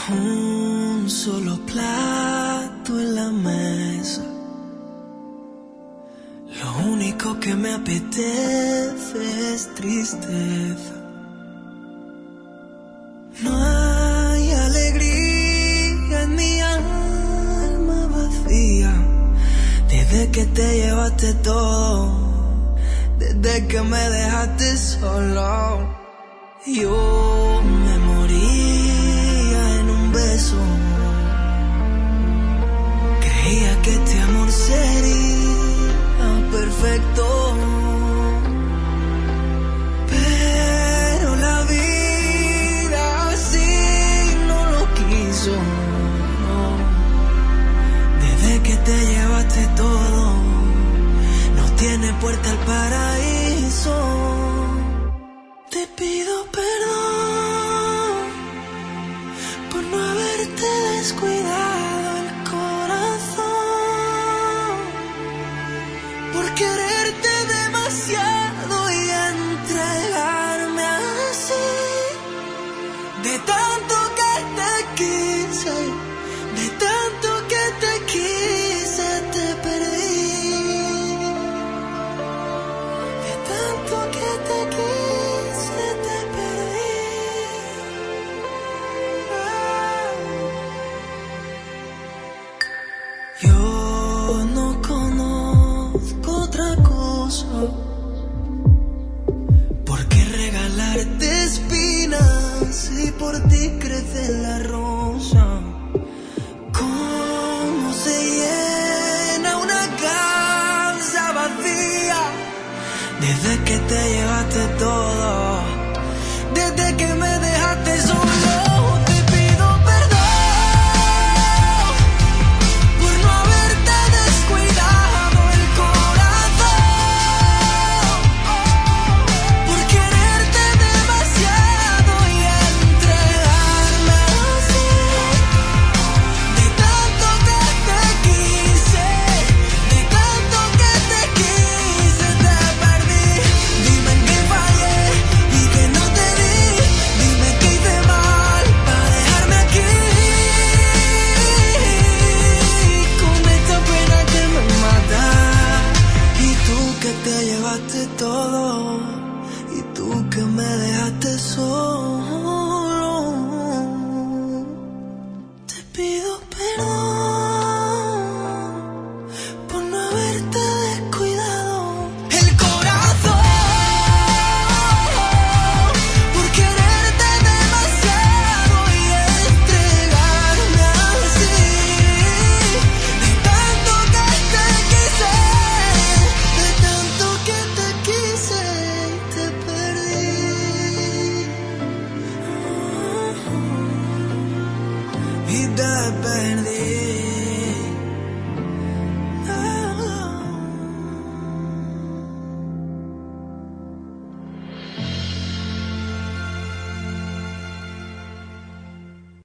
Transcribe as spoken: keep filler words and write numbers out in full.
Un solo plato en la mesa. Lo único que me apetece es tristeza. No hay alegría en mi alma vacía. Desde que te llevaste todo, desde que me dejaste solo. Yo me moría en un beso. Creía que este amor sería perfecto, pero la vida así no lo quiso. No. Desde que te llevaste todo, no tiene puerta al paraíso. Te pido perdón por no haberte descuidado el corazón, por quererte demasiado y entregarme así. De tanto que te quise, de tanto que te quise, te perdí. De tanto que te quise, te perdí. Yo no conozco otra cosa por qué regalarte espinas y por ti crece la rosa. ¿Cómo se llena una casa vacía desde que te llevaste todo, desde que me dejaste solo? Te pido perdón por no haberte descuidado el corazón, por quererte demasiado y entregarme así. De tanto que te quise, de tanto que te quise, te perdí. Dime en qué fallé y que no te di. Dime qué hice mal para dejarme aquí, con esta pena que me mata. Y tú que te llevaste todo, y tú que me dejaste solo. Te pido perdón